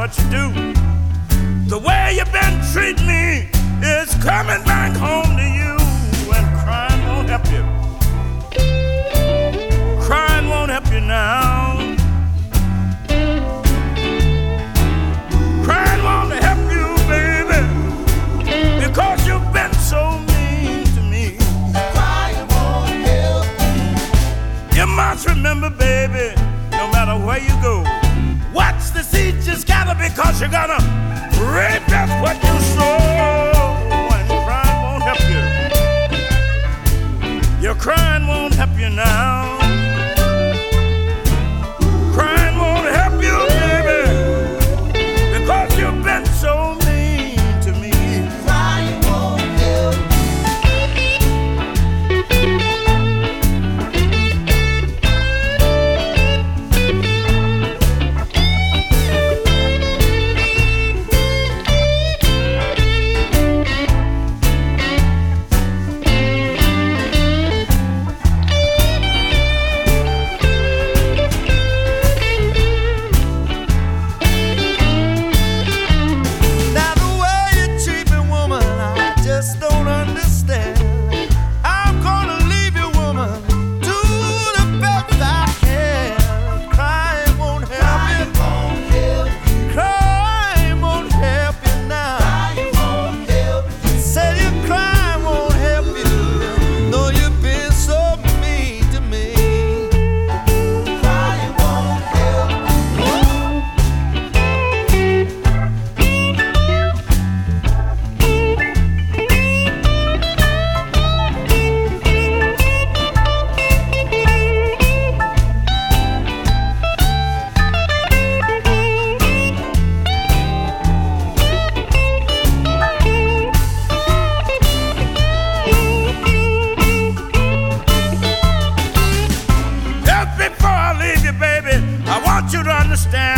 what you do. The way you've been treating me is coming back home to you, and crying won't help you. Crying won't help you now. Crying won't help you, baby, because you've been so mean to me. Crying won't help you. You must remember, baby, no matter where you go, watch the seeds you scatter, because you're gonna reap just what you sow. And crying won't help you. Your crying won't help you now. Crying won't help you, baby, because you've been so mean to me. Crying won't help you to understand.